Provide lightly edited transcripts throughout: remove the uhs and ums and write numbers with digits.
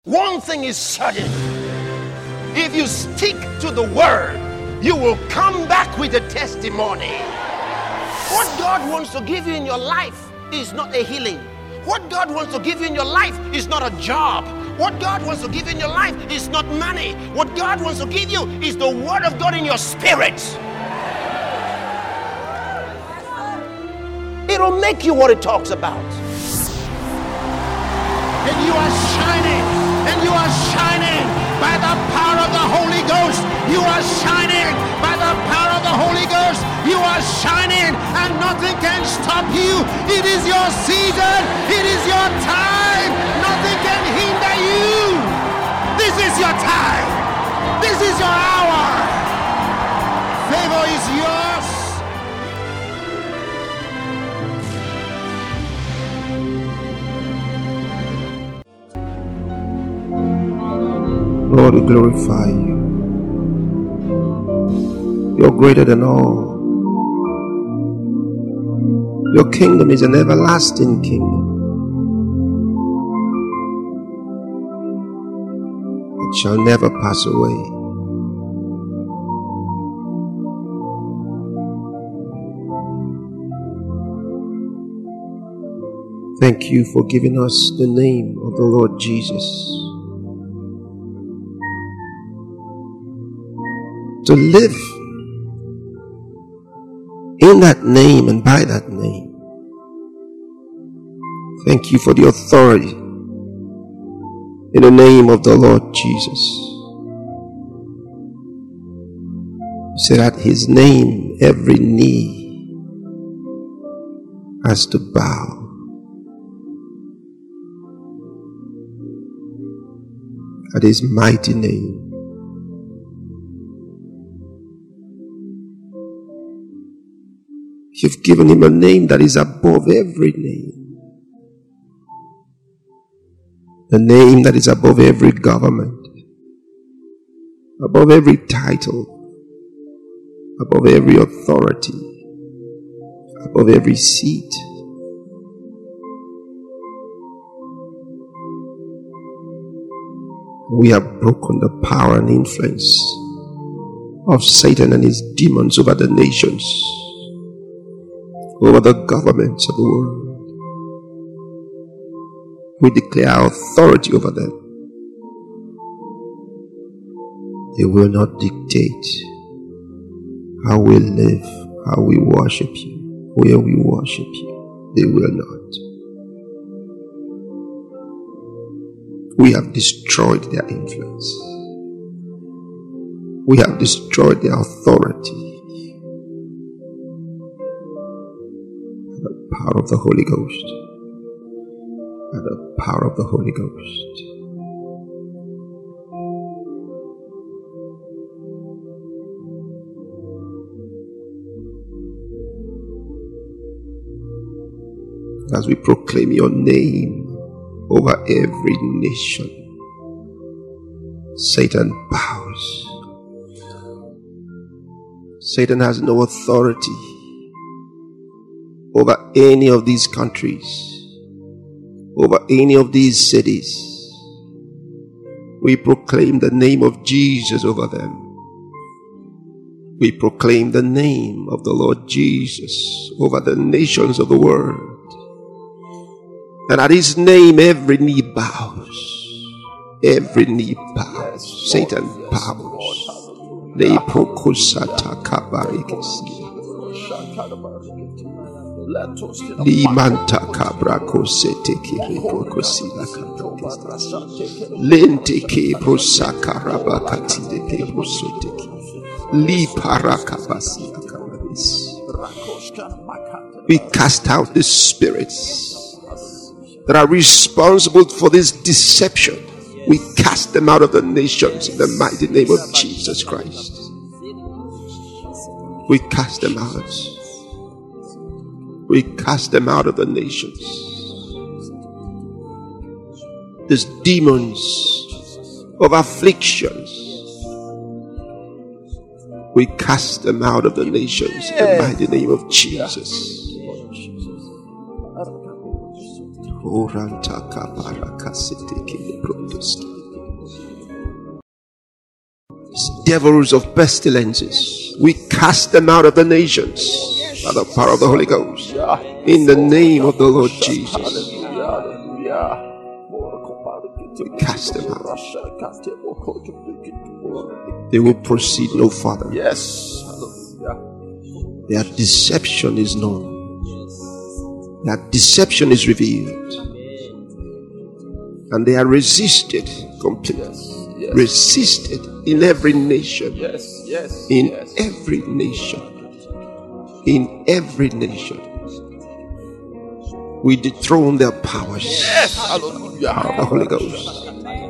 One thing is certain. If you stick to the word, you will come back with a testimony. What God wants to give you in your life is not a healing. What God wants to give you in your life is not a job. What God wants to give you in your life is not money. What God wants to give you is the word of God in your spirit. It'll make you what it talks about. And you are shining. And you are shining by the power of the Holy Ghost. You are shining by the power of the Holy Ghost. You are shining and nothing can stop you. It is your season. It is your time. Nothing can hinder you. This is your time. This is your hour. Favor is yours. Lord, we glorify you. You're greater than all. Your kingdom is an everlasting kingdom. It shall never pass away. Thank you for giving us the name of the Lord Jesus. To live in that name and by that name. Thank you for the authority in the name of the Lord Jesus. You said at his name every knee has to bow. At his mighty name. You've given him a name that is above every name. A name that is above every government, above every title, above every authority, above every seat. We have broken the power and influence of Satan and his demons over the nations, over the governments of the world. We declare our authority over them. They will not dictate how we live, how we worship you, where we worship you. They will not. We have destroyed their influence. We have destroyed their authority. The power of the Holy Ghost. And the power of the Holy Ghost. As we proclaim your name over every nation, Satan bows. Satan has no authority over any of these countries, over any of these cities. We proclaim the name of Jesus over them. We proclaim the name of the Lord Jesus over the nations of the world. And at his name every knee bows. Every knee bows. Satan bows. Limanta cabraco seteki reprocosila lente ke prosakarabakati de ke prosoteki li parakabasi akabaris. We cast out the spirits that are responsible for this deception. We cast them out of the nations in the mighty name of Jesus Christ. We cast them out. We cast them out of the nations. These demons of afflictions, we cast them out of the nations in the mighty name of Jesus. Oranta kaparakasete kile prondoski. devils of pestilences, we cast them out of the nations by the power of the Holy Ghost. In the name of the Lord Jesus. We cast them out. They will proceed no further. Yes. Their deception is known. Their deception is revealed. And they are resisted completely. Yes. Resisted in every nation. Yes. In every nation. In every nation. We dethrone their powers. Yes. Hallelujah. The Holy Ghost.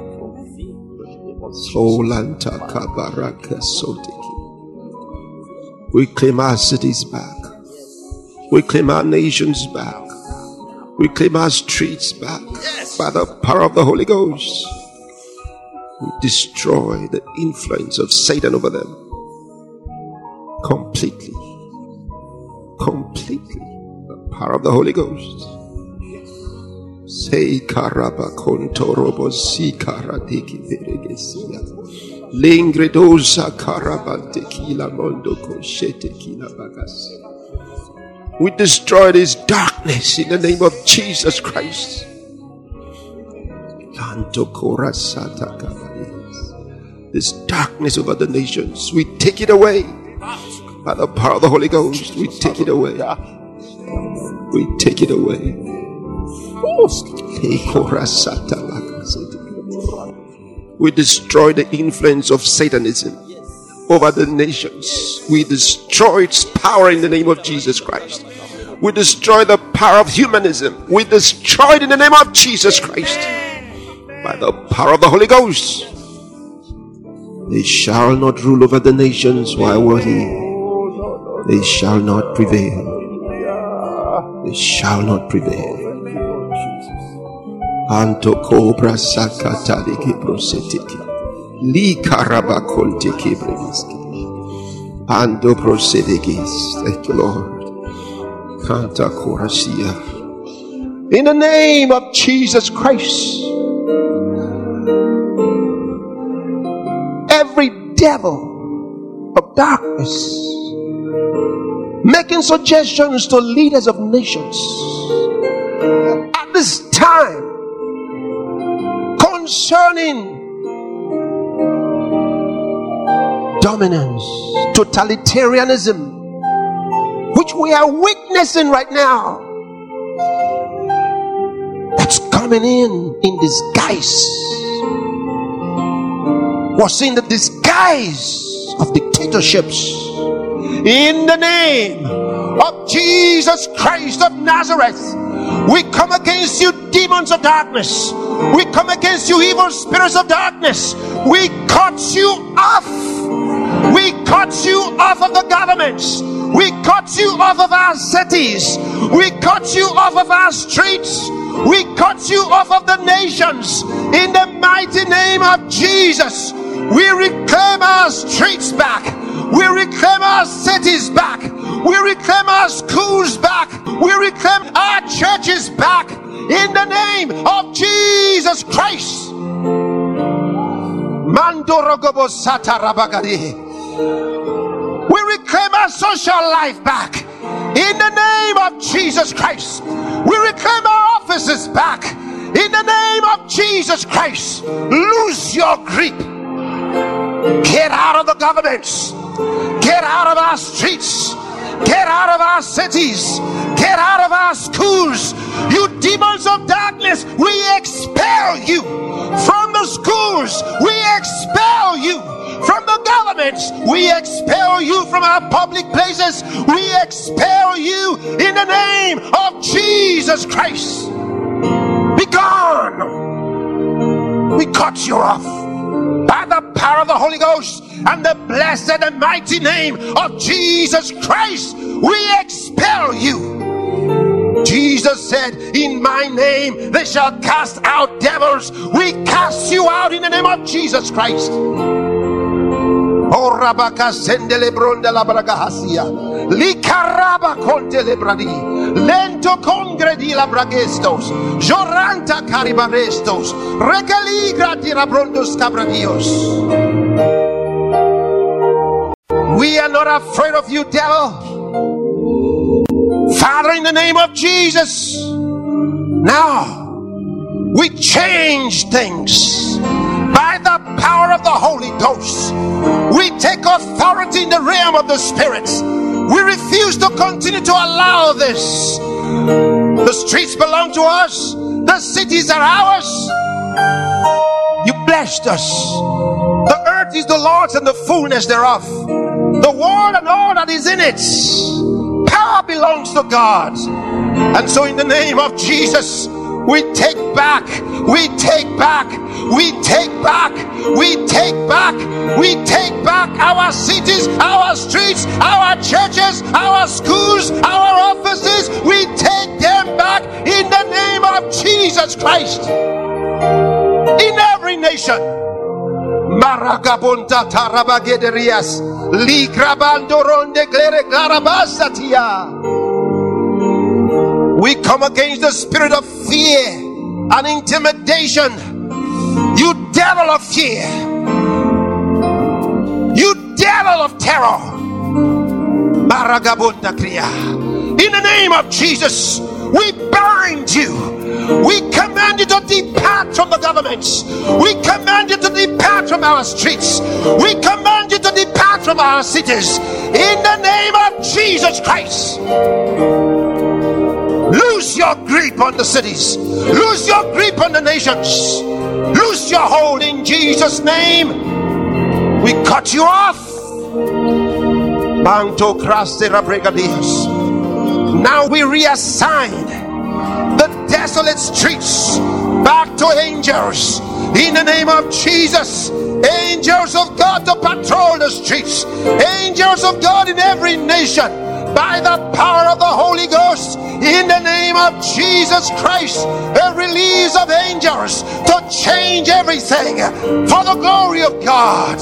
Solanta Kabaraka Sotiki. We claim our cities back. We claim our nations back. We claim our streets back. Yes. By the power of the Holy Ghost. We destroy the influence of Satan over them. Completely. The power of the Holy Ghost. Say karaba kontorobo si karadiki peregesia. Lingredosa karabante kila mondo koshete kila bagas. We destroy this darkness in the name of Jesus Christ. This darkness over the nations, we take it away. By the power of the Holy Ghost, we take it away. We take it away. We destroy the influence of Satanism over the nations. We destroy its power in the name of Jesus Christ. We destroy the power of humanism. We destroy it in the name of Jesus Christ. By the power of the Holy Ghost. They shall not rule over the nations while we're here. They shall not prevail. They shall not prevail. Anto cobra sakatali kiprosetiki. Li karaba konti kibriski. Ando prosedegis. Thank you, Lord. Kanta korasia. In the name of Jesus Christ. Every devil of darkness making suggestions to leaders of nations at this time concerning dominance, totalitarianism, which we are witnessing right now, that's coming in disguise. We're seeing the disguise of dictatorships. In the name of Jesus Christ of Nazareth, we come against you, demons of darkness. We come against you, evil spirits of darkness. We cut you off. We cut you off of the governments. We cut you off of our cities. We cut you off of our streets. We cut you off of the nations. In the mighty name of Jesus, we reclaim our streets back. We reclaim our cities back. We reclaim our schools back. We reclaim our churches back. In the name of Jesus Christ. We reclaim our social life back. In the name of Jesus Christ. We reclaim our offices back. In the name of Jesus Christ. Lose your grip. Get out of the governments. Get out of our streets. Get out of our cities. Get out of our schools. You demons of darkness, we expel you from the schools. We expel you from the governments. We expel you from our public places. We expel you in the name of Jesus Christ. Be gone. We cut you off by the power of the Holy Ghost and the blessed and mighty name of Jesus Christ. We expel you. Jesus said, in my name they shall cast out devils. We cast you out in the name of Jesus Christ. Oh, Rabaka sendele bronda la bragahasia. Likaraba conte lebradi. Lento congredi la bragestos. Joranta caribarestos. Recaligra dirabrondos cabradios. We are not afraid of you, devil. Father, in the name of Jesus, now we change things by the power of the Holy Ghost. We take authority in the realm of the Spirit. We refuse to continue to allow this. The streets belong to us. The cities are ours. You blessed us. The earth is the Lord's and the fullness thereof. The world and all that is in it. Power belongs to God. And so in the name of Jesus, we take back, we take back, we take back, we take back, we take back our cities, our streets, our churches, our schools, our offices. We take them back in the name of Jesus Christ. In every nation. Maragabunta tarabagederias, ligrabandoronde glere glarabasatia. We come against the spirit of fear and intimidation. You devil of fear. You devil of terror. In the name of Jesus, we bind you. We command you to depart from the governments. We command you to depart from our streets. We command you to depart from our cities. In the name of Jesus Christ. Lose your grip on the cities. Lose your grip on the nations. Lose your hold in Jesus' name. We cut you off. Now we reassign the desolate streets back to angels. In the name of Jesus. Angels of God to patrol the streets. Angels of God in every nation. By the power of the Holy Ghost, in the name of Jesus Christ, a release of angels to change everything for the glory of God.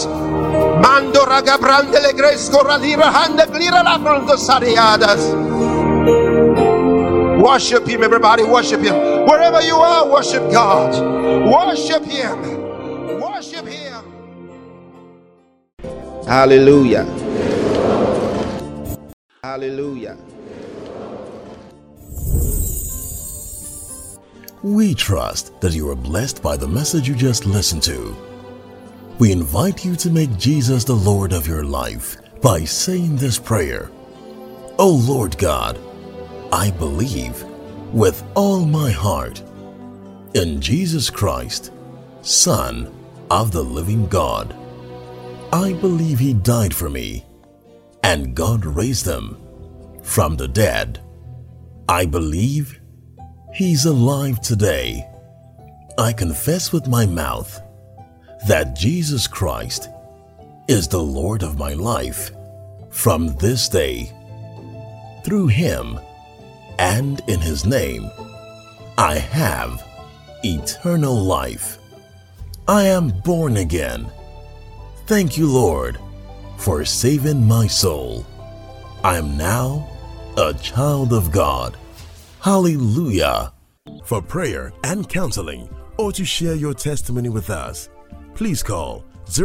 Worship Him, everybody, worship Him. Wherever you are, worship God. Worship Him. Worship Him. Hallelujah. Hallelujah. We trust that you are blessed by the message you just listened to. We invite you to make Jesus the Lord of your life by saying this prayer. O Lord God, I believe with all my heart in Jesus Christ, Son of the living God. I believe He died for me and God raised Him from the dead. I believe He's alive today. I confess with my mouth that Jesus Christ is the Lord of my life from this day. Through Him and in His name, I have eternal life. I am born again. Thank you, Lord, for saving my soul. I am now a child of God. Hallelujah. For prayer and counseling or to share your testimony with us, please call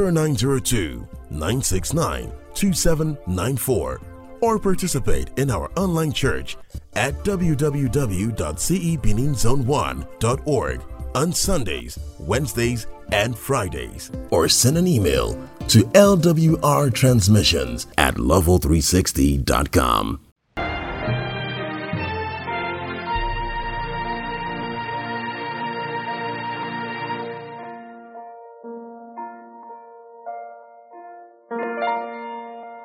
0902-969-2794 or participate in our online church at www.cebeninzone1.org on Sundays, Wednesdays, and Fridays, or send an email to lwrtransmissions@level360.com.